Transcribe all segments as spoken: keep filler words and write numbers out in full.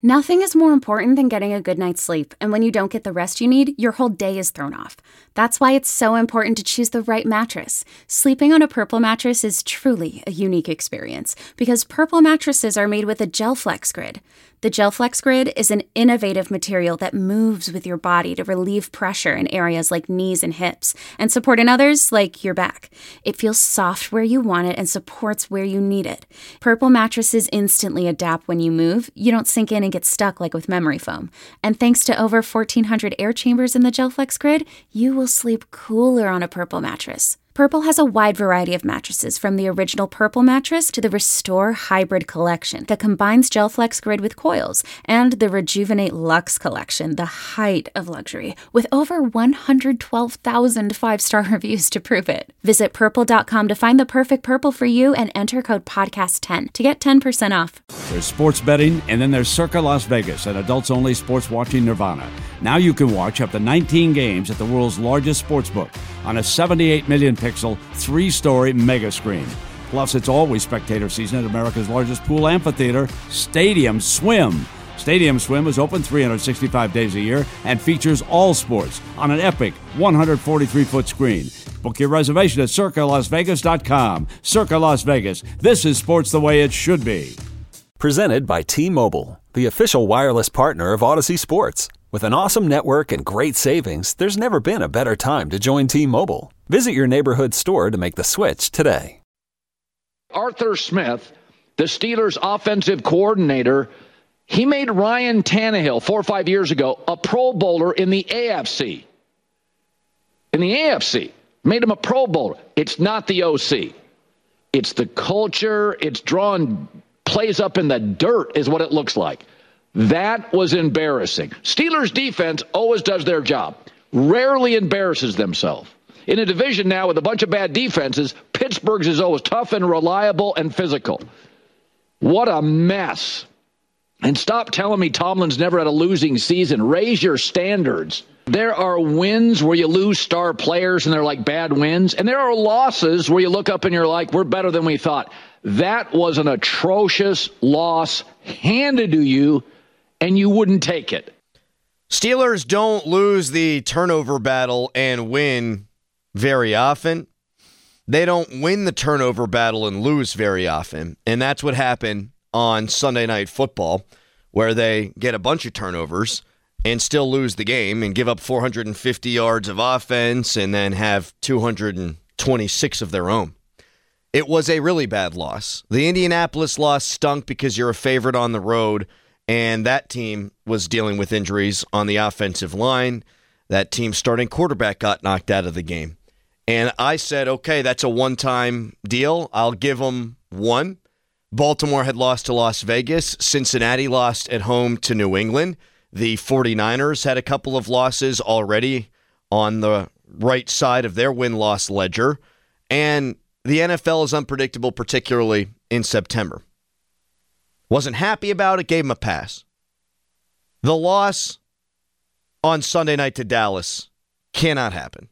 Nothing is more important than getting a good night's sleep, and when you don't get the rest you need, your whole day is thrown off. That's why it's so important to choose the right mattress. Sleeping on a Purple mattress is truly a unique experience, because Purple mattresses are made with a GelFlex Grid. The GelFlex Grid is an innovative material that moves with your body to relieve pressure in areas like knees and hips, and support in others like your back. It feels soft where you want it and supports where you need it. Purple mattresses instantly adapt when you move. You don't sink in and get stuck like with memory foam. And thanks to over fourteen hundred air chambers in the GelFlex Grid, you will sleep cooler on a Purple mattress. Purple has a wide variety of mattresses, from the original Purple mattress to the Restore Hybrid collection that combines GelFlex Grid with coils, and the Rejuvenate Luxe collection, the height of luxury, with over one hundred twelve thousand five-star reviews to prove it. Visit purple dot com to find the perfect Purple for you and enter code podcast ten to get ten percent off. There's sports betting, and then there's Circa Las Vegas, an adults-only sports watching nirvana. Now you can watch up to nineteen games at the world's largest sportsbook on a seventy-eight million pixel, three-story mega screen. Plus, it's always spectator season at America's largest pool amphitheater, Stadium Swim. Stadium Swim is open three hundred sixty-five days a year and features all sports on an epic one hundred forty-three foot screen. Book your reservation at circa las vegas dot com. Circa Las Vegas. This is sports the way it should be. Presented by T-Mobile, the official wireless partner of Odyssey Sports. With an awesome network and great savings, there's never been a better time to join T-Mobile. Visit your neighborhood store to make the switch today. Arthur Smith, the Steelers' offensive coordinator, he made Ryan Tannehill four or five years ago a Pro Bowler in the A F C. In the A F C. Made him a Pro Bowler. It's not the O C. It's the culture. It's drawing plays up in the dirt is what it looks like. That was embarrassing. Steelers defense always does their job. Rarely embarrasses themselves. In a division now with a bunch of bad defenses, Pittsburgh's is always tough and reliable and physical. What a mess. And stop telling me Tomlin's never had a losing season. Raise your standards. There are wins where you lose star players and they're like bad wins. And there are losses where you look up and you're like, we're better than we thought. That was an atrocious loss handed to you, and you wouldn't take it. Steelers don't lose the turnover battle and win very often. They don't win the turnover battle and lose very often. And that's what happened on Sunday Night Football, where they get a bunch of turnovers and still lose the game and give up four hundred fifty yards of offense and then have two hundred twenty-six of their own. It was a really bad loss. The Indianapolis loss stunk because you're a favorite on the road, and that team was dealing with injuries on the offensive line. That team's starting quarterback got knocked out of the game. And I said, okay, that's a one-time deal. I'll give them one. Baltimore had lost to Las Vegas. Cincinnati lost at home to New England. The 49ers had a couple of losses already on the right side of their win-loss ledger. And the N F L is unpredictable, particularly in September. Wasn't happy about it, gave him a pass. The loss on Sunday night to Dallas cannot happen.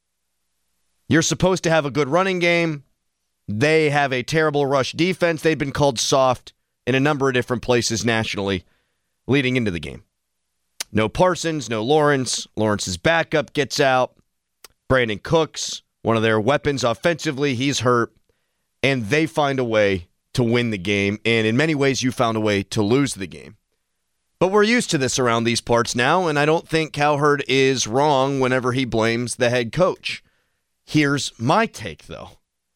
You're supposed to have a good running game. They have a terrible rush defense. They've been called soft in a number of different places nationally leading into the game. No Parsons, no Lawrence. Lawrence's backup gets out. Brandon Cooks, one of their weapons offensively, he's hurt. And they find a way to win the game. And in many ways, you found a way to lose the game. But we're used to this around these parts now, and I don't think Cowherd is wrong whenever he blames the head coach. Here's my take, though.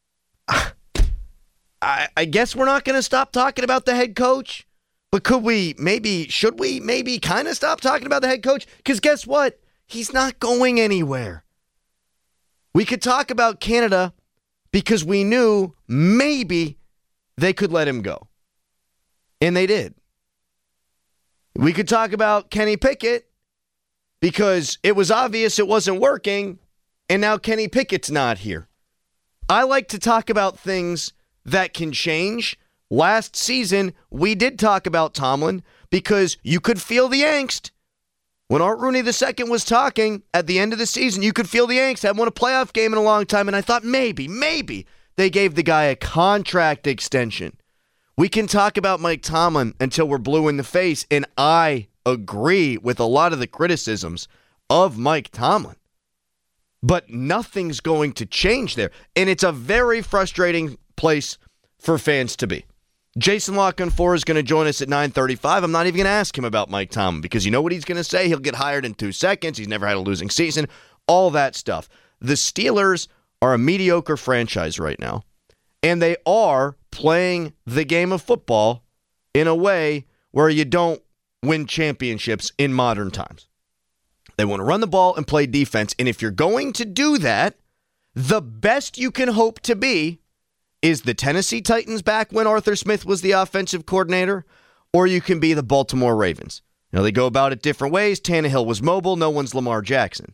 I, I guess we're not going to stop talking about the head coach, but could we, maybe, should we maybe kind of stop talking about the head coach? Because guess what? He's not going anywhere. We could talk about Canada because we knew maybe they could let him go. And they did. We could talk about Kenny Pickett because it was obvious it wasn't working, and now Kenny Pickett's not here. I like to talk about things that can change. Last season, we did talk about Tomlin because you could feel the angst. When Art Rooney the Second was talking at the end of the season, you could feel the angst. I haven't won a playoff game in a long time, and I thought maybe, maybe they gave the guy a contract extension. We can talk about Mike Tomlin until we're blue in the face, and I agree with a lot of the criticisms of Mike Tomlin. But nothing's going to change there, and it's a very frustrating place for fans to be. Jason Lock-on-Four is going to join us at nine thirty-five. I'm not even going to ask him about Mike Tomlin because you know what he's going to say? He'll get hired in two seconds. He's never had a losing season. All that stuff. The Steelers are a mediocre franchise right now, and they are playing the game of football in a way where you don't win championships in modern times. They want to run the ball and play defense, and if you're going to do that, the best you can hope to be is the Tennessee Titans back when Arthur Smith was the offensive coordinator, or you can be the Baltimore Ravens. Now, they go about it different ways. Tannehill was mobile. No one's Lamar Jackson.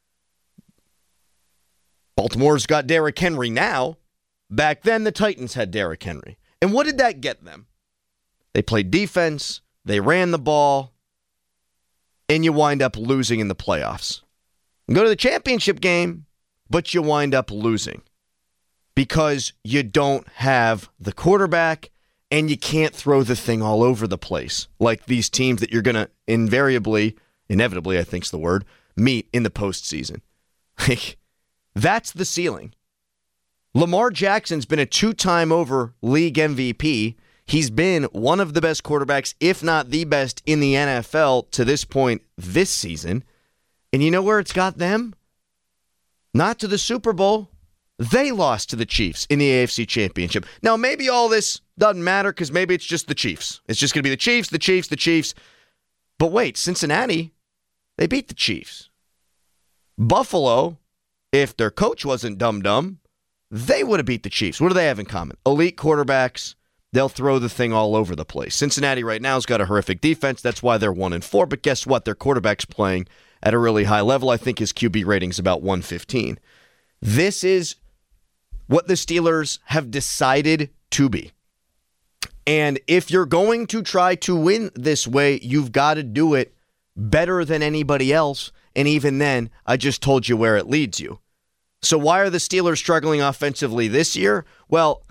Baltimore's got Derrick Henry now. Back then, the Titans had Derrick Henry. And what did that get them? They played defense, they ran the ball, and you wind up losing in the playoffs. You go to the championship game, but you wind up losing because you don't have the quarterback and you can't throw the thing all over the place like these teams that you're going to invariably, inevitably, I think's the word, meet in the postseason. That's the ceiling. Lamar Jackson's been a two-time over league M V P. He's been one of the best quarterbacks, if not the best, in the N F L to this point this season. And you know where it's got them? Not to the Super Bowl. They lost to the Chiefs in the A F C Championship. Now, maybe all this doesn't matter because maybe it's just the Chiefs. It's just going to be the Chiefs, the Chiefs, the Chiefs. But wait, Cincinnati, they beat the Chiefs. Buffalo, if their coach wasn't dumb-dumb, they would have beat the Chiefs. What do they have in common? Elite quarterbacks. They'll throw the thing all over the place. Cincinnati right now has got a horrific defense. That's why they're one and four. But guess what? Their quarterback's playing at a really high level. I think his Q B rating's about one fifteen. This is what the Steelers have decided to be. And if you're going to try to win this way, you've got to do it better than anybody else. And even then, I just told you where it leads you. So why are the Steelers struggling offensively this year? Well,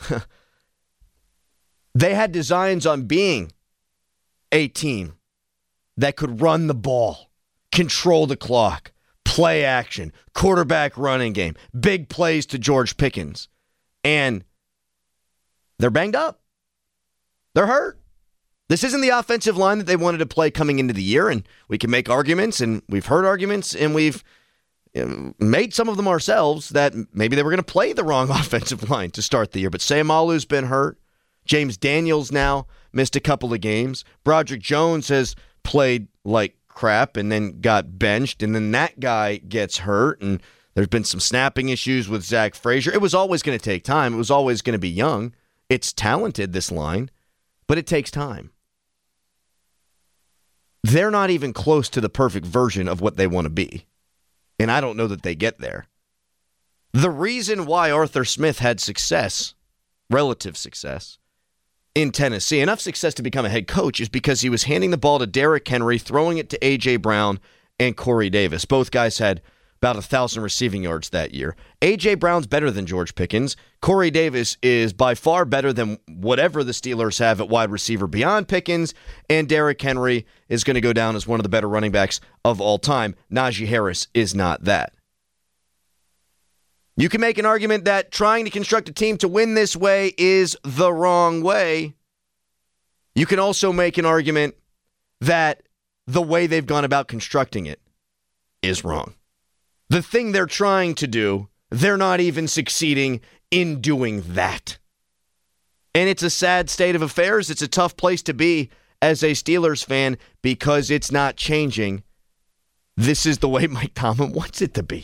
they had designs on being a team that could run the ball, control the clock, play action, quarterback running game, big plays to George Pickens. And they're banged up. They're hurt. This isn't the offensive line that they wanted to play coming into the year, and we can make arguments, and we've heard arguments, and we've made some of them ourselves that maybe they were going to play the wrong offensive line to start the year. But Sayamalu's been hurt. James Daniels now missed a couple of games. Broderick Jones has played like crap and then got benched, and then that guy gets hurt, and there's been some snapping issues with Zach Frazier. It was always going to take time. It was always going to be young. It's talented, this line, but it takes time. They're not even close to the perfect version of what they want to be. And I don't know that they get there. The reason why Arthur Smith had success, relative success, in Tennessee, enough success to become a head coach, is because he was handing the ball to Derrick Henry, throwing it to A J. Brown and Corey Davis. Both guys had about one thousand receiving yards that year. A J. Brown's better than George Pickens. Corey Davis is by far better than whatever the Steelers have at wide receiver beyond Pickens. And Derrick Henry is going to go down as one of the better running backs of all time. Najee Harris is not that. You can make an argument that trying to construct a team to win this way is the wrong way. You can also make an argument that the way they've gone about constructing it is wrong. The thing they're trying to do, they're not even succeeding in doing that. And it's a sad state of affairs. It's a tough place to be as a Steelers fan because it's not changing. This is the way Mike Tomlin wants it to be.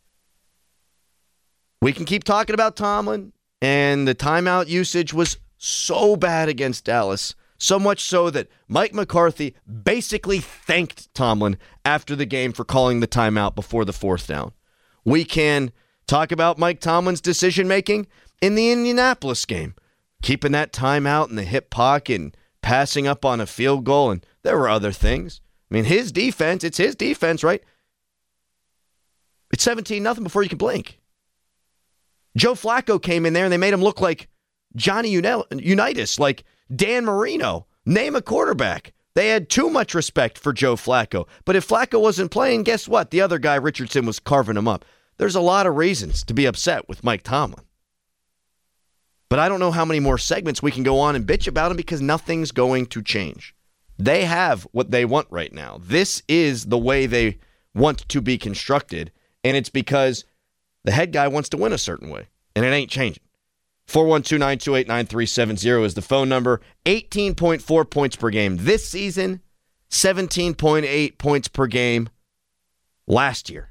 We can keep talking about Tomlin, and the timeout usage was so bad against Dallas, so much so that Mike McCarthy basically thanked Tomlin after the game for calling the timeout before the fourth down. We can talk about Mike Tomlin's decision-making in the Indianapolis game, keeping that timeout in the hip pocket and passing up on a field goal, and there were other things. I mean, his defense, it's his defense, right? It's seventeen nothing before you can blink. Joe Flacco came in there, and they made him look like Johnny Unitas, like Dan Marino. Name a quarterback. They had too much respect for Joe Flacco. But if Flacco wasn't playing, guess what? The other guy, Richardson, was carving him up. There's a lot of reasons to be upset with Mike Tomlin. But I don't know how many more segments we can go on and bitch about him because nothing's going to change. They have what they want right now. This is the way they want to be constructed, and it's because the head guy wants to win a certain way, and it ain't changing. four one two, nine two eight, nine three seven zero is the phone number. eighteen point four points per game this season, seventeen point eight points per game last year.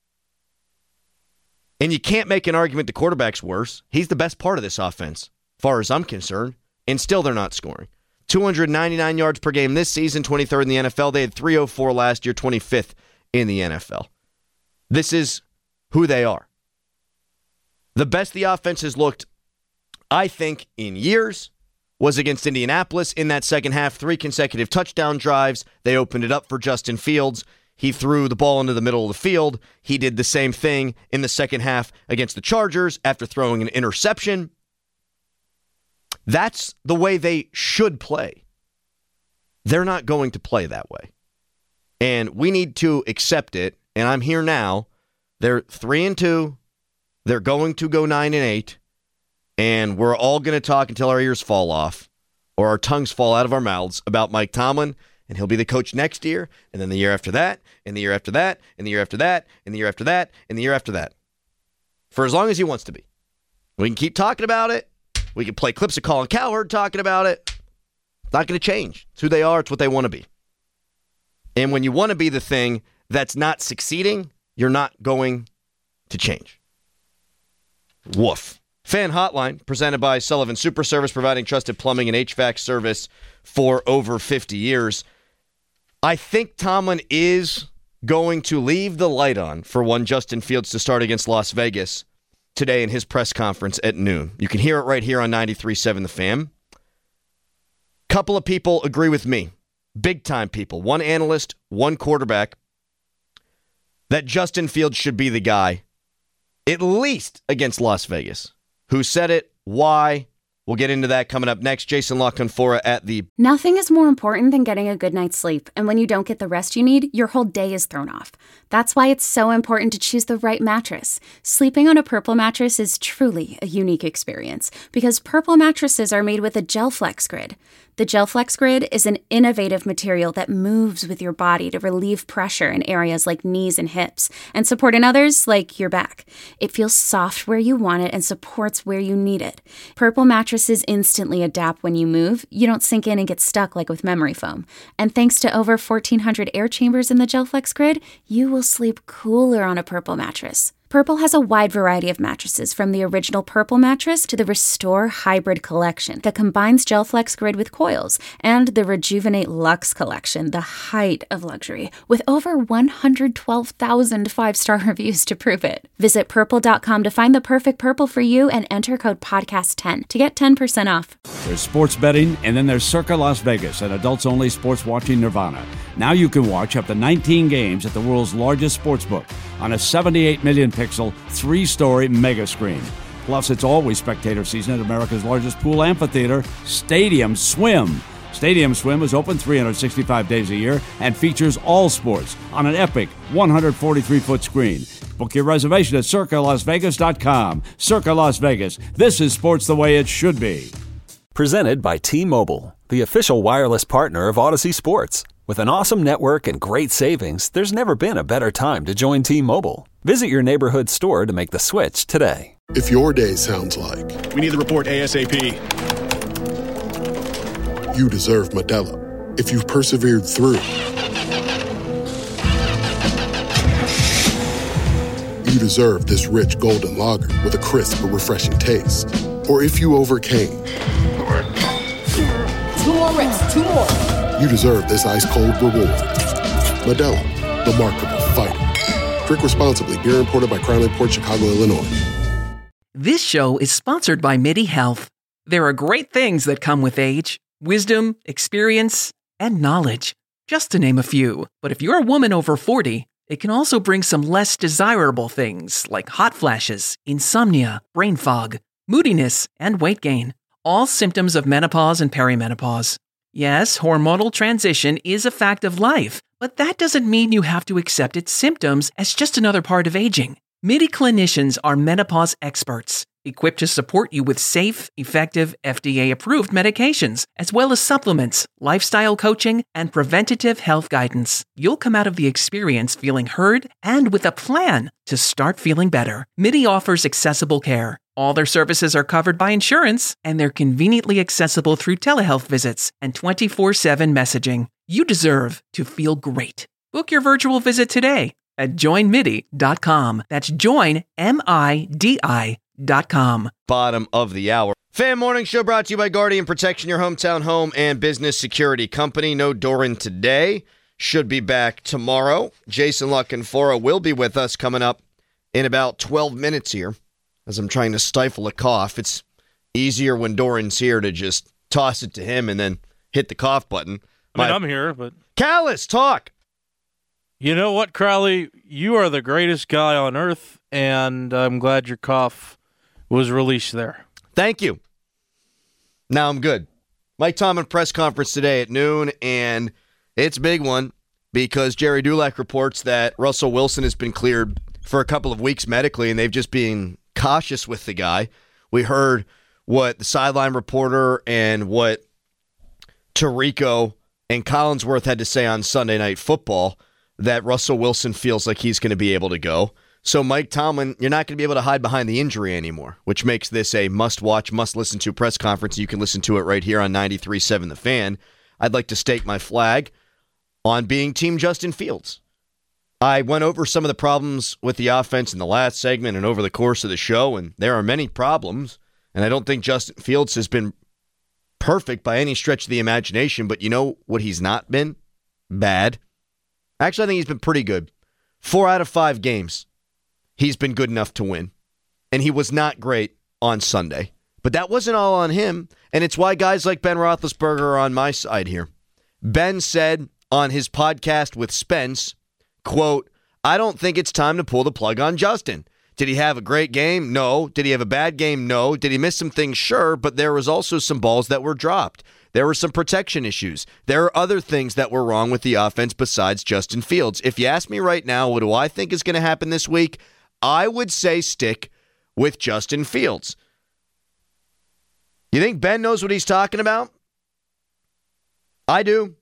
And you can't make an argument the quarterback's worse. He's the best part of this offense, as far as I'm concerned, and still they're not scoring. two hundred ninety-nine yards per game this season, twenty-third in the N F L. They had three oh four last year, twenty-fifth in the N F L. This is who they are. The best the offense has looked, I think, in years was against Indianapolis in that second half. Three consecutive touchdown drives. They opened it up for Justin Fields. He threw the ball into the middle of the field. He did the same thing in the second half against the Chargers after throwing an interception. That's the way they should play. They're not going to play that way. And we need to accept it. And I'm here now. They're three and two. They're going to go nine and eight. And we're all going to talk until our ears fall off or our tongues fall out of our mouths about Mike Tomlin. And he'll be the coach next year, and then the year after that, and the year after that, and the year after that, and the year after that, and the year after that. For as long as he wants to be. We can keep talking about it. We can play clips of Colin Cowherd talking about it. It's not going to change. It's who they are. It's what they want to be. And when you want to be the thing that's not succeeding, you're not going to change. Woof. Fan Hotline, presented by Sullivan Super Service, providing trusted plumbing and H V A C service for over fifty years. I think Tomlin is going to leave the light on for one Justin Fields to start against Las Vegas today in his press conference at noon. You can hear it right here on ninety-three point seven The Fan. Couple of people agree with me, big-time people, one analyst, one quarterback, that Justin Fields should be the guy, at least against Las Vegas. Who said it? Why? We'll get into that coming up next. Jason La Canfora at the... Nothing is more important than getting a good night's sleep. And when you don't get the rest you need, your whole day is thrown off. That's why it's so important to choose the right mattress. Sleeping on a Purple mattress is truly a unique experience because Purple mattresses are made with a GelFlex Grid. The GelFlex Grid is an innovative material that moves with your body to relieve pressure in areas like knees and hips and support in others like your back. It feels soft where you want it and supports where you need it. Purple mattresses instantly adapt when you move. You don't sink in and get stuck like with memory foam. And thanks to over fourteen hundred air chambers in the GelFlex Grid, you will sleep cooler on a Purple mattress. Purple has a wide variety of mattresses, from the original Purple mattress to the Restore Hybrid collection that combines GelFlex Grid with coils, and the Rejuvenate Luxe collection, the height of luxury, with over one hundred twelve thousand five-star reviews to prove it. Visit purple dot com to find the perfect Purple for you and enter code podcast ten to get ten percent off. There's sports betting, and then there's Circa Las Vegas, an adults-only sports watching nirvana. Now you can watch up to nineteen games at the world's largest sportsbook on a seventy-eight million pixel, three-story mega screen. Plus, it's always spectator season at America's largest pool amphitheater, Stadium Swim. Stadium Swim is open three hundred sixty-five days a year and features all sports on an epic one hundred forty-three foot screen. Book your reservation at circa las vegas dot com. Circa Las Vegas. This is sports the way it should be. Presented by T-Mobile, the official wireless partner of Odyssey Sports. With an awesome network and great savings, there's never been a better time to join T-Mobile. Visit your neighborhood store to make the switch today. If your day sounds like... We need the report ASAP. You deserve Modelo. If you've persevered through... You deserve this rich golden lager with a crisp but refreshing taste. Or if you overcame... Two more reps, two more. You deserve this ice-cold reward. Modelo, the mark of a fighter. Drink responsibly. Beer imported by Crown Imports, Chicago, Illinois. This show is sponsored by MIDI Health. There are great things that come with age. Wisdom, experience, and knowledge. Just to name a few. But if you're a woman over forty, it can also bring some less desirable things like hot flashes, insomnia, brain fog, moodiness, and weight gain. all symptoms of menopause and perimenopause. Yes, hormonal transition is a fact of life, but that doesn't mean you have to accept its symptoms as just another part of aging. MIDI clinicians are menopause experts, equipped to support you with safe, effective, F D A-approved medications, as well as supplements, lifestyle coaching, and preventative health guidance. You'll come out of the experience feeling heard and with a plan to start feeling better. MIDI offers accessible care. All their services are covered by insurance, and they're conveniently accessible through telehealth visits and twenty-four seven messaging. You deserve to feel great. Book your virtual visit today at join midi dot com. That's join, M I D I dot com. Bottom of the hour. Fan Morning Show brought to you by Guardian Protection, your hometown home and business security company. No Doran today. Should be back tomorrow. Jason La Canfora will be with us coming up in about twelve minutes here as I'm trying to stifle a cough. It's easier when Doran's here to just toss it to him and then hit the cough button. I mean, My... I'm here, but... Callis, talk! You know what, Crowley? You are the greatest guy on earth, and I'm glad your cough was released there. Thank you. Now I'm good. Mike Tomlin press conference today at noon, and it's a big one because Jerry Dulac reports that Russell Wilson has been cleared for a couple of weeks medically, and they've just been cautious with the guy. We heard what the sideline reporter and what Tirico and Collinsworth had to say on Sunday Night Football, that Russell Wilson feels like he's going to be able to go. So, Mike Tomlin, you're not going to be able to hide behind the injury anymore, which makes this a must-watch, must-listen-to press conference. You can listen to it right here on ninety-three point seven The Fan. I'd like to stake my flag on being Team Justin Fields. I went over some of the problems with the offense in the last segment and over the course of the show, and there are many problems, and I don't think Justin Fields has been perfect by any stretch of the imagination, but you know what he's not been? Bad. Actually, I think he's been pretty good. Four out of five games, he's been good enough to win. And he was not great on Sunday. But that wasn't all on him, and it's why guys like Ben Roethlisberger are on my side here. Ben said on his podcast with Spence, quote, I don't think it's time to pull the plug on Justin. Did he have a great game? No. Did he have a bad game? No. Did he miss some things? Sure, but there was also some balls that were dropped. There were some protection issues. There are other things that were wrong with the offense besides Justin Fields. If you ask me right now, what do I think is going to happen this week? I would say stick with Justin Fields. You think Ben knows what he's talking about? I do.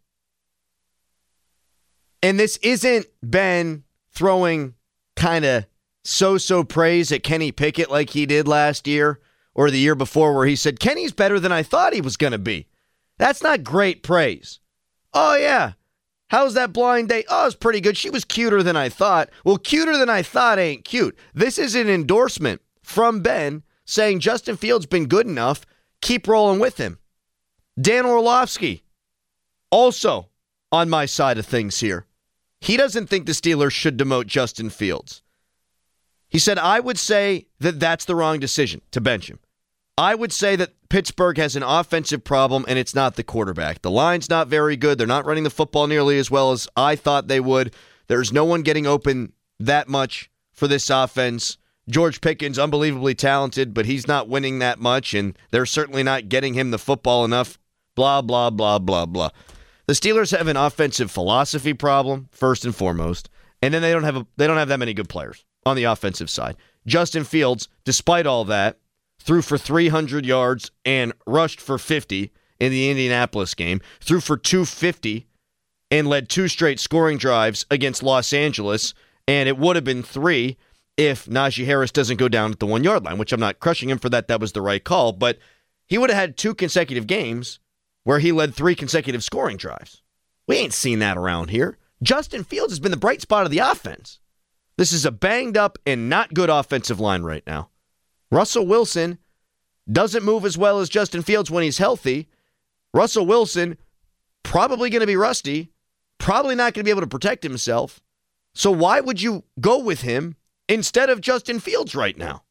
And this isn't Ben throwing kind of so-so praise at Kenny Pickett like he did last year or the year before where he said, Kenny's better than I thought he was going to be. That's not great praise. Oh, yeah. How's that blind date? Oh, it's pretty good. She was cuter than I thought. Well, cuter than I thought ain't cute. This is an endorsement from Ben saying Justin Fields been good enough. Keep rolling with him. Dan Orlovsky, also on my side of things here. He doesn't think the Steelers should demote Justin Fields. He said, I would say that that's the wrong decision to bench him. I would say that Pittsburgh has an offensive problem, and it's not the quarterback. The line's not very good. They're not running the football nearly as well as I thought they would. There's no one getting open that much for this offense. George Pickens, unbelievably talented, but he's not winning that much, and they're certainly not getting him the football enough. Blah, blah, blah, blah, blah. The Steelers have an offensive philosophy problem, first and foremost, and then they don't have a, they don't have that many good players on the offensive side. Justin Fields, despite all that, threw for three hundred yards and rushed for fifty in the Indianapolis game, threw for two hundred fifty and led two straight scoring drives against Los Angeles, and it would have been three if Najee Harris doesn't go down at the one-yard line, which I'm not crushing him for that. That was the right call, but he would have had two consecutive games where he led three consecutive scoring drives. We ain't seen that around here. Justin Fields has been the bright spot of the offense. This is a banged-up and not good offensive line right now. Russell Wilson doesn't move as well as Justin Fields when he's healthy. Russell Wilson probably going to be rusty, probably not going to be able to protect himself. So why would you go with him instead of Justin Fields right now?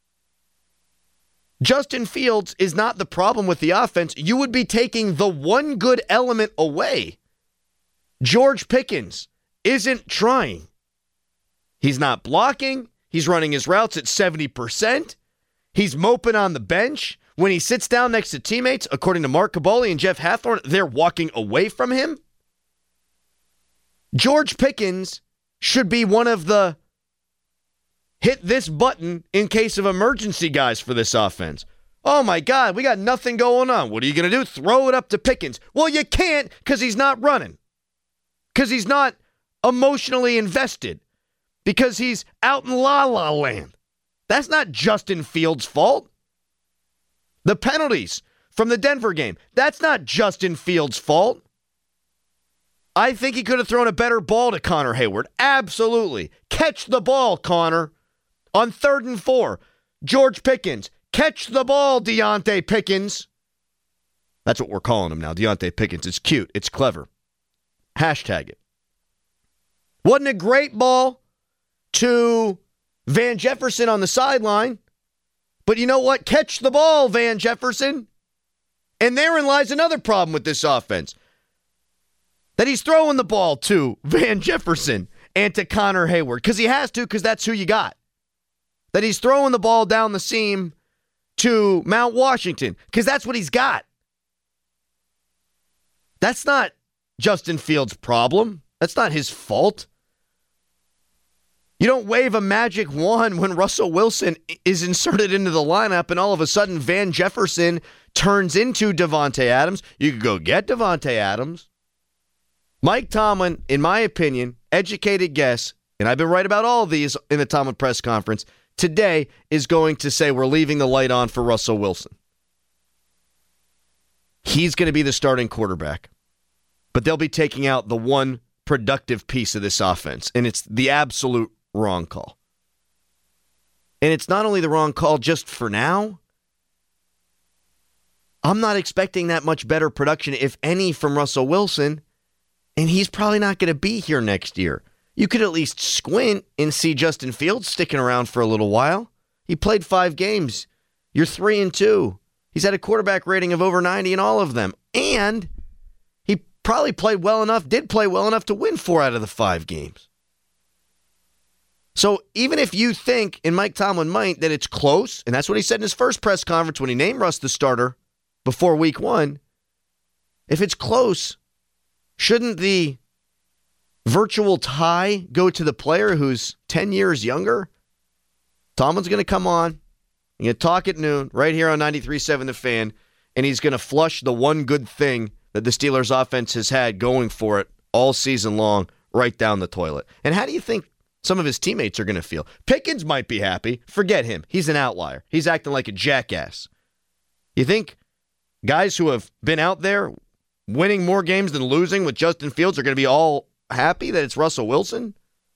Justin Fields is not the problem with the offense. You would be taking the one good element away. George Pickens isn't trying. He's not blocking. He's running his routes at seventy percent. He's moping on the bench when he sits down next to teammates, according to Mark Kaboly and Jeff Hathorn, they're walking away from him. George Pickens should be one of the hit this button in case of emergency guys for this offense. Oh my God, we got nothing going on. What are you going to do? Throw it up to Pickens. Well, you can't because he's not running. Because he's not emotionally invested. Because he's out in la la land. That's not Justin Fields' fault. The penalties from the Denver game, that's not Justin Fields' fault. I think he could have thrown a better ball to Connor Hayward. Absolutely. Catch the ball, Connor. On third and four, George Pickens. Catch the ball, Deontay Pickens. That's what we're calling him now, Deontay Pickens. It's cute. It's clever. Hashtag it. Wasn't a great ball to Van Jefferson on the sideline. But you know what? Catch the ball, Van Jefferson. And therein lies another problem with this offense. That he's throwing the ball to Van Jefferson and to Connor Hayward. Because he has to, because that's who you got. That he's throwing the ball down the seam to Mount Washington, because that's what he's got. That's not Justin Fields' problem. That's not his fault. You don't wave a magic wand when Russell Wilson is inserted into the lineup and all of a sudden Van Jefferson turns into Davante Adams. You could go get Davante Adams. Mike Tomlin, in my opinion, educated guess, and I've been right about all of these in the Tomlin press conference, today is going to say we're leaving the light on for Russell Wilson. He's going to be the starting quarterback. But they'll be taking out the one productive piece of this offense, and it's the absolute wrong call. And it's not only the wrong call just for now. I'm not expecting that much better production, if any, from Russell Wilson, and he's probably not going to be here next year. You could at least squint and see Justin Fields sticking around for a little while. He played five games. You're three and two. He's had a quarterback rating of over ninety in all of them. And he probably played well enough, did play well enough to win four out of the five games. So even if you think, and Mike Tomlin might, that it's close, and that's what he said in his first press conference when he named Russ the starter before week one, if it's close, shouldn't the virtual tie go to the player who's ten years younger? Tomlin's going to come on. He's going to talk at noon right here on ninety-three point seven The Fan, and he's going to flush the one good thing that the Steelers offense has had going for it all season long right down the toilet. And how do you think some of his teammates are going to feel? Pickens might be happy. Forget him. He's an outlier. He's acting like a jackass. You think guys who have been out there winning more games than losing with Justin Fields are going to be all happy that it's Russell Wilson?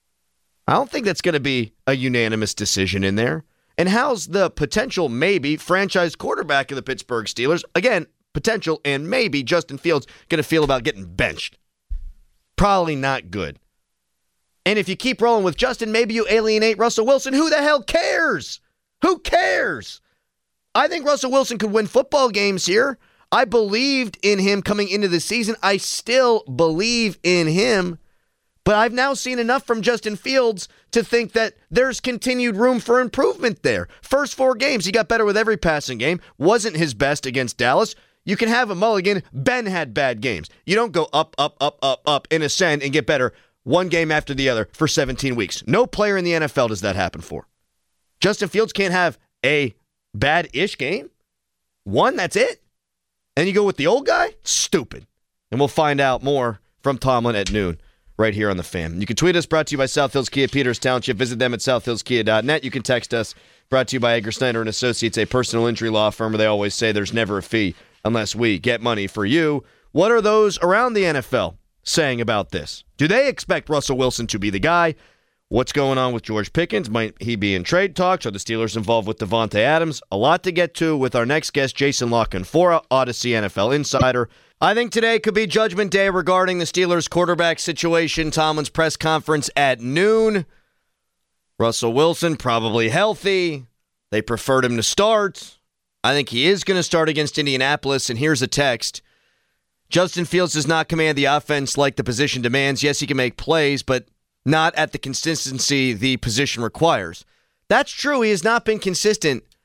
I don't think that's going to be a unanimous decision in there. And how's the potential maybe franchise quarterback of the Pittsburgh Steelers, again, potential and maybe Justin Fields, going to feel about getting benched? Probably not good. And if you keep rolling with Justin, maybe you alienate Russell Wilson. Who the hell cares? Who cares? I think Russell Wilson could win football games here. I believed in him coming into the season. I still believe in him. But I've now seen enough from Justin Fields to think that there's continued room for improvement there. First four games, he got better with every passing game. Wasn't his best against Dallas. You can have a mulligan. Ben had bad games. You don't go up, up, up, up, up, and ascend and get better one game after the other for seventeen weeks. No player in the N F L does that happen for. Justin Fields can't have a bad-ish game. One, that's it. And you go with the old guy? Stupid. And we'll find out more from Tomlin at noon right here on The Fan. You can tweet us, brought to you by South Hills Kia Peters Township. Visit them at south hills kia dot net. You can text us, brought to you by Edgar Snyder and Associates, a personal injury law firm where they always say there's never a fee unless we get money for you. What are those around the N F L saying about this? Do they expect Russell Wilson to be the guy? What's going on with George Pickens? Might he be in trade talks? Are the Steelers involved with Davante Adams? A lot to get to with our next guest, Jason La Canfora, Odyssey N F L insider. I think today could be Judgment Day regarding the Steelers quarterback situation. Tomlin's press conference at noon. Russell Wilson probably healthy. They preferred him to start. I think he is going to start against Indianapolis, and here's a text. Justin Fields does not command the offense like the position demands. Yes, he can make plays, but not at the consistency the position requires. That's true. He has not been consistent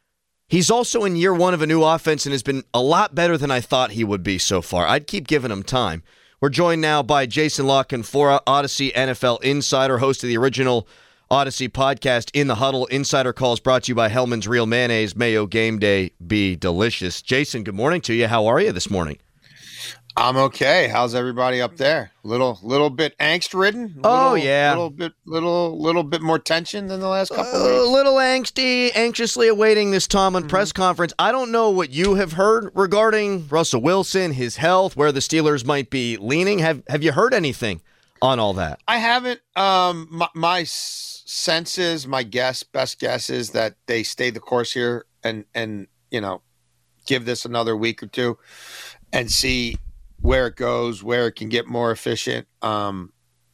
He's also in year one of a new offense and has been a lot better than I thought he would be so far. I'd keep giving him time. We're joined now by Jason La Canfora, Odyssey N F L insider, host of the original Odyssey podcast, In the Huddle. Insider Calls brought to you by Hellman's Real Mayonnaise. Mayo game day be delicious. Jason, good morning to you. How are you this morning? I'm okay. How's everybody up there? Little, little bit angst-ridden. Oh little, yeah, little bit, little, little bit more tension than the last couple uh, of weeks. A little angsty, anxiously awaiting this Tomlin mm-hmm. press conference. I don't know what you have heard regarding Russell Wilson, his health, where the Steelers might be leaning. Have Have you heard anything on all that? I haven't. Um, my, my sense is, my guess, best guess is that they stay the course here and and you know, give this another week or two and see where it goes, where it can get more efficient. Um,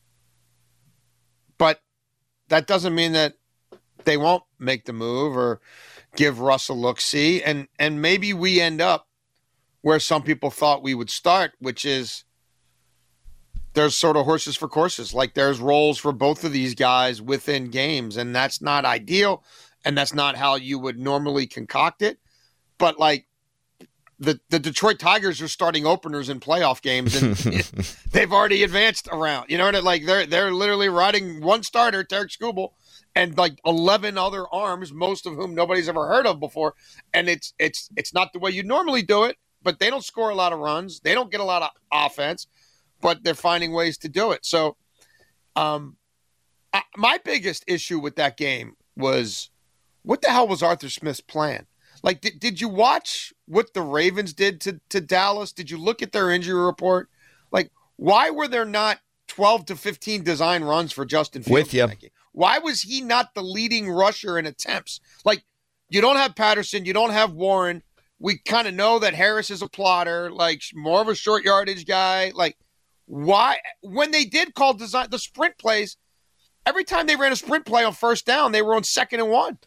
but that doesn't mean that they won't make the move or give Russ a look-see. And, and maybe we end up where some people thought we would start, which is there's sort of horses for courses. Like there's roles for both of these guys within games, and that's not ideal, and that's not how you would normally concoct it. But like, The the Detroit Tigers are starting openers in playoff games, and they've already advanced around. You know what I mean? Like they're they're literally riding one starter, Tarek Skubal, and like eleven other arms, most of whom nobody's ever heard of before. And it's it's it's not the way you normally do it, but they don't score a lot of runs, they don't get a lot of offense, but they're finding ways to do it. So, um, I, my biggest issue with that game was, what the hell was Arthur Smith's plan? Like, did, did you watch what the Ravens did to, to Dallas? Did you look at their injury report? Like, why were there not twelve to fifteen design runs for Justin Fields? With you. Why was he not the leading rusher in attempts? Like, you don't have Patterson. You don't have Warren. We kind of know that Harris is a plotter, like more of a short yardage guy. Like, why? When they did call design the sprint plays, every time they ran a sprint play on first down, they were on second and one.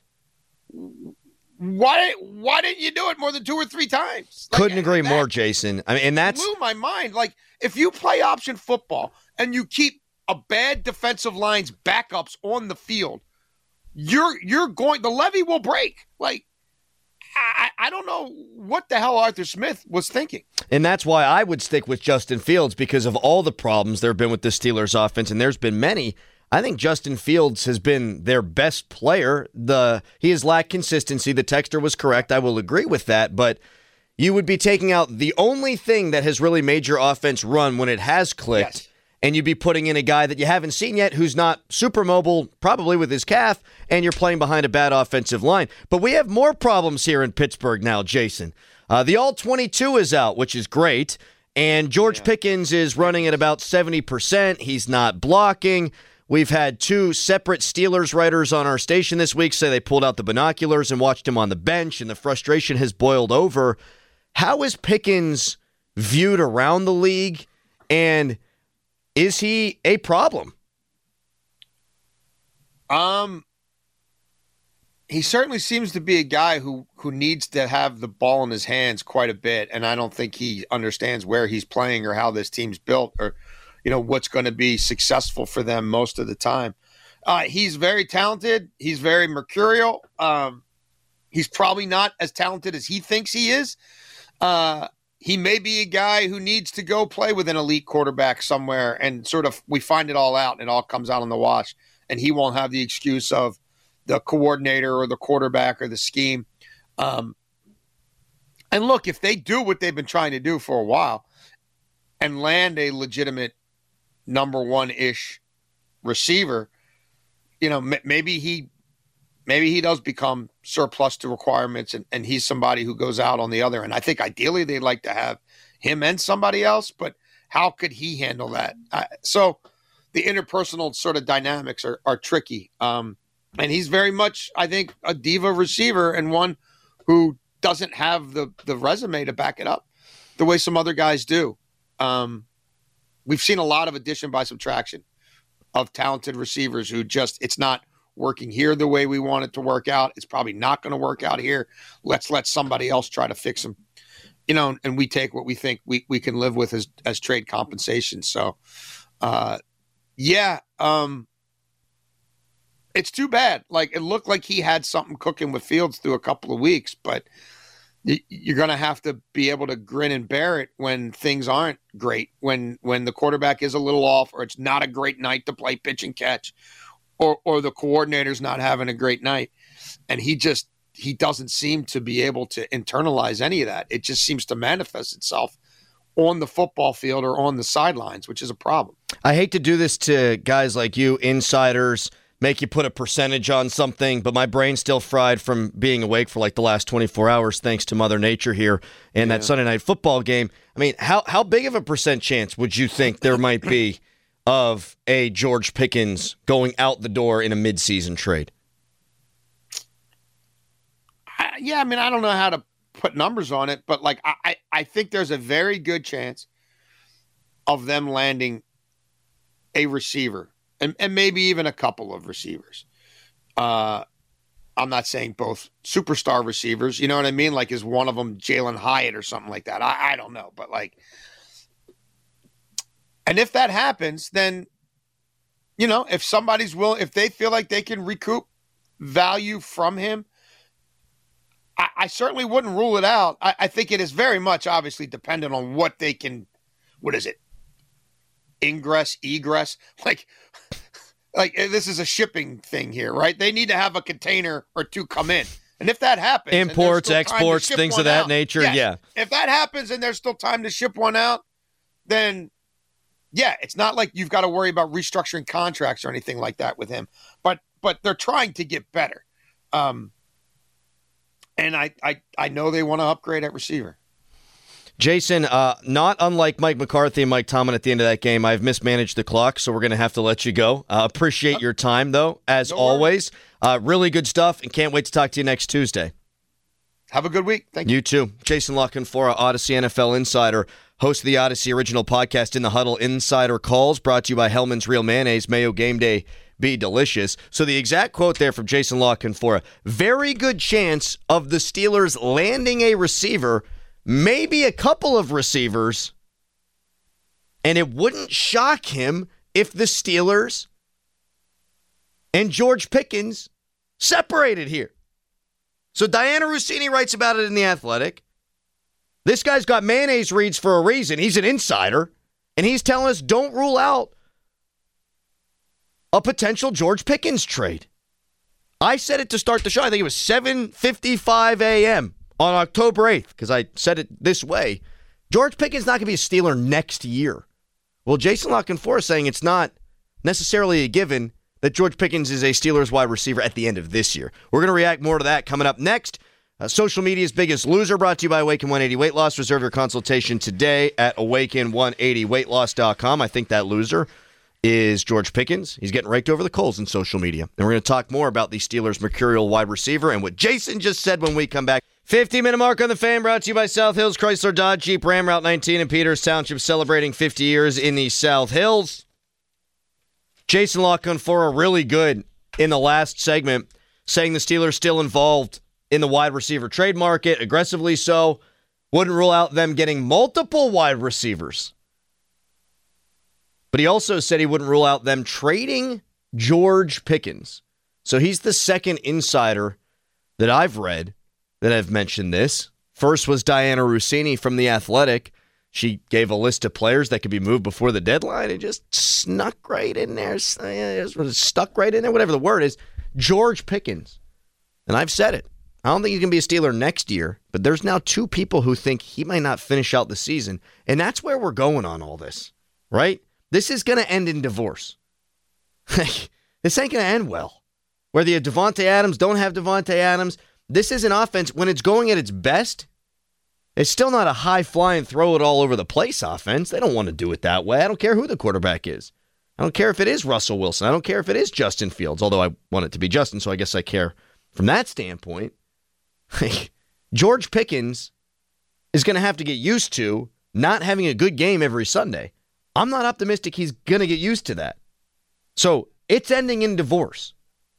Why why didn't you do it more than two or three times? Like, Couldn't agree that more, Jason. I mean, and that's blew my mind. Like, if you play option football and you keep a bad defensive line's backups on the field, you're you're going the levee will break. Like, I, I don't know what the hell Arthur Smith was thinking. And that's why I would stick with Justin Fields, because of all the problems there have been with the Steelers offense, and there's been many. I think Justin Fields has been their best player. The he has lacked consistency. The texter was correct. I will agree with that. But you would be taking out the only thing that has really made your offense run when it has clicked, yes. And you'd be putting in a guy that you haven't seen yet who's not super mobile, probably with his calf, and you're playing behind a bad offensive line. But we have more problems here in Pittsburgh now, Jason. Uh, the all twenty-two is out, which is great, and George yeah. Pickens is running at about seventy percent. He's not blocking. We've had two separate Steelers writers on our station this week say they pulled out the binoculars and watched him on the bench, and the frustration has boiled over. How is Pickens viewed around the league, and is he a problem? Um, he certainly seems to be a guy who, who needs to have the ball in his hands quite a bit, and I don't think he understands where he's playing or how this team's built or you know, what's going to be successful for them most of the time. Uh, he's very talented. He's very mercurial. Um, he's probably not as talented as he thinks he is. Uh, he may be a guy who needs to go play with an elite quarterback somewhere, and sort of we find it all out and it all comes out on the wash, and he won't have the excuse of the coordinator or the quarterback or the scheme. Um, and look, if they do what they've been trying to do for a while and land a legitimate number one-ish receiver, you know, m- maybe he maybe he does become surplus to requirements, and, and he's somebody who goes out on the other end. I think ideally they'd like to have him and somebody else, but how could he handle that? Uh, so the interpersonal sort of dynamics are, are tricky. Um, and he's very much, I think, a diva receiver, and one who doesn't have the, the resume to back it up the way some other guys do. Um, We've seen a lot of addition by subtraction of talented receivers who just, it's not working here the way we want it to work out. It's probably not going to work out here. Let's let somebody else try to fix them. You know, and we take what we think we, we can live with as, as trade compensation. So, uh, yeah, um, it's too bad. Like, it looked like he had something cooking with Fields through a couple of weeks, but you're going to have to be able to grin and bear it when things aren't great, when when the quarterback is a little off, or it's not a great night to play pitch and catch, or or the coordinator's not having a great night. And he just he doesn't seem to be able to internalize any of that. It just seems to manifest itself on the football field or on the sidelines, which is a problem. I hate to do this to guys like you, insiders, make you put a percentage on something, but my brain's still fried from being awake for like the last twenty-four hours thanks to Mother Nature here and yeah. that Sunday night football game. I mean, how how big of a percent chance would you think there might be of a George Pickens going out the door in a midseason trade? I, yeah, I mean, I don't know how to put numbers on it, but like I, I think there's a very good chance of them landing a receiver and, and maybe even a couple of receivers. Uh, I'm not saying both superstar receivers, you know what I mean? Like, is one of them Jalen Hyatt or something like that? I, I don't know, but like, and if that happens, then, you know, if somebody's willing, if they feel like they can recoup value from him, I certainly wouldn't rule it out. I, I think it is very much obviously dependent on what they can, what is it? Ingress, egress. Like, like this is a shipping thing here, right? They need to have a container or two come in. And if that happens, imports, exports, things of that out, nature, yes, yeah. If that happens and there's still time to ship one out, then yeah, it's not like you've got to worry about restructuring contracts or anything like that with him. But but they're trying to get better. Um And I, I, I know they want to upgrade at receiver. Jason, uh, not unlike Mike McCarthy and Mike Tomlin at the end of that game, I've mismanaged the clock, so we're going to have to let you go. Uh, appreciate uh, your time, though, as no always. Uh, really good stuff, and can't wait to talk to you next Tuesday. Have a good week. Thank you. You too. Jason La Canfora, Odyssey N F L Insider, host of the Odyssey original podcast In the Huddle Insider Calls, brought to you by Hellman's Real Mayonnaise, Mayo Game Day. Be delicious. So the exact quote there from Jason La Canfora, very good chance of the Steelers landing a receiver, maybe a couple of receivers, and it wouldn't shock him if the Steelers and George Pickens separated here. So Diana Rossini writes about it in The Athletic. This guy's got mayonnaise reads for a reason. He's an insider, and he's telling us don't rule out a potential George Pickens trade. I said it to start the show. I think it was seven fifty-five a.m. on October eighth, because I said it this way. George Pickens not going to be a Steeler next year. Well, Jason La Canfora is saying it's not necessarily a given that George Pickens is a Steelers wide receiver at the end of this year. We're going to react more to that coming up next. Uh, social media's biggest loser, brought to you by Awaken one eighty Weight Loss. Reserve your consultation today at awaken one eighty weight loss dot com. I think that loser is George Pickens. He's getting raked over the coals in social media. And we're going to talk more about the Steelers' mercurial wide receiver and what Jason just said when we come back. fifty-minute mark on the Fan, brought to you by South Hills Chrysler Dodge Jeep Ram, Route nineteen in Peters Township, celebrating fifty years in the South Hills. Jason La Canfora really good in the last segment, saying the Steelers still involved in the wide receiver trade market, aggressively so. Wouldn't rule out them getting multiple wide receivers. But he also said he wouldn't rule out them trading George Pickens. So he's the second insider that I've read that have mentioned this. First was Diana Rossini from The Athletic. She gave a list of players that could be moved before the deadline and just snuck right in there, stuck right in there, whatever the word is, George Pickens. And I've said it. I don't think he's going to be a Steeler next year, but there's now two people who think he might not finish out the season, and that's where we're going on all this, right? This is going to end in divorce. This ain't going to end well. Whether you have Devontae Adams, don't have Devontae Adams, this is an offense, when it's going at its best, it's still not a high-flying, throw-it-all-over-the-place offense. They don't want to do it that way. I don't care who the quarterback is. I don't care if it is Russell Wilson. I don't care if it is Justin Fields, although I want it to be Justin, so I guess I care from that standpoint. George Pickens is going to have to get used to not having a good game every Sunday. I'm not optimistic he's going to get used to that. So it's ending in divorce.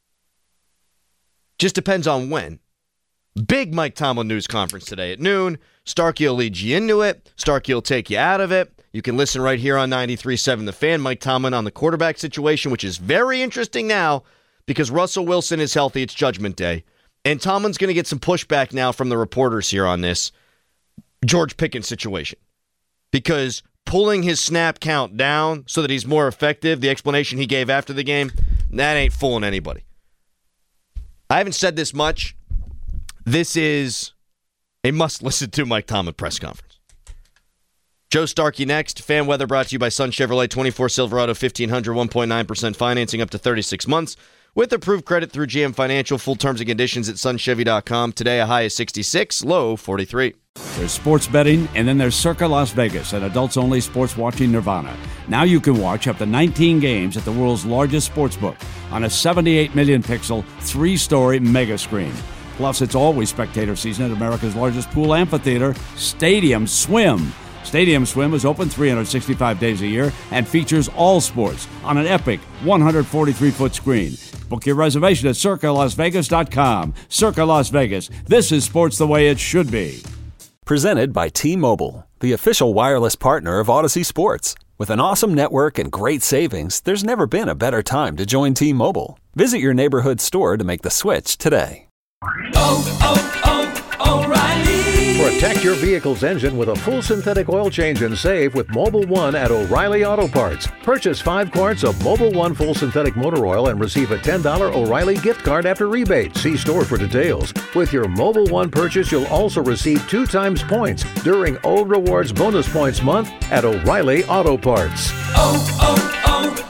Just depends on when. Big Mike Tomlin news conference today at noon. Starkey will lead you into it. Starkey will take you out of it. You can listen right here on ninety-three point seven The Fan. Mike Tomlin on the quarterback situation, which is very interesting now because Russell Wilson is healthy. It's Judgment Day. And Tomlin's going to get some pushback now from the reporters here on this George Pickens situation. Because pulling his snap count down so that he's more effective, the explanation he gave after the game, that ain't fooling anybody. I haven't said this much. This is a must-listen-to Mike Tomlin press conference. Joe Starkey next. Fan weather brought to you by Sun Chevrolet. twenty-four Silverado fifteen hundred, one point nine percent financing up to thirty-six months. With approved credit through G M Financial. Full terms and conditions at sun chevy dot com. Today, a high of sixty-six, low forty-three. There's sports betting, and then there's Circa Las Vegas, an adults-only sports watching nirvana. Now you can watch up to nineteen games at the world's largest sportsbook on a seventy-eight million pixel, three-story mega screen. Plus, it's always spectator season at America's largest pool amphitheater, Stadium Swim. Stadium Swim is open three hundred sixty-five days a year and features all sports on an epic one hundred forty-three foot screen. Book your reservation at circa las vegas dot com. Circa Las Vegas. This is sports the way it should be. Presented by T-Mobile, the official wireless partner of Odyssey Sports. With an awesome network and great savings, there's never been a better time to join T-Mobile. Visit your neighborhood store to make the switch today. Oh, oh, oh, O'Reilly! Protect your vehicle's engine with a full synthetic oil change and save with Mobile One at O'Reilly Auto Parts. Purchase five quarts of Mobile One full synthetic motor oil and receive a ten dollars O'Reilly gift card after rebate. See store for details. With your Mobile One purchase, you'll also receive two times points during O Rewards Bonus Points Month at O'Reilly Auto Parts. Oh,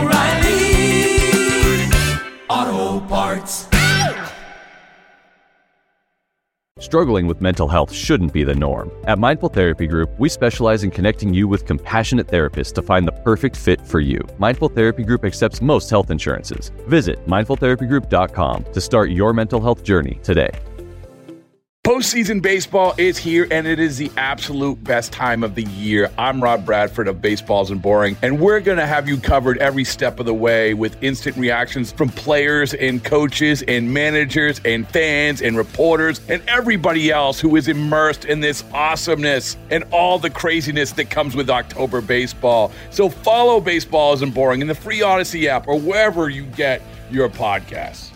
oh, oh, O'Reilly Auto Parts. Struggling with mental health shouldn't be the norm. At Mindful Therapy Group, we specialize in connecting you with compassionate therapists to find the perfect fit for you. Mindful Therapy Group accepts most health insurances. Visit mindful therapy group dot com to start your mental health journey today. Postseason baseball is here, and it is the absolute best time of the year. I'm Rob Bradford of Baseball Isn't Boring, and we're going to have you covered every step of the way with instant reactions from players and coaches and managers and fans and reporters and everybody else who is immersed in this awesomeness and all the craziness that comes with October baseball. So follow Baseball Isn't Boring in the free Odyssey app or wherever you get your podcasts.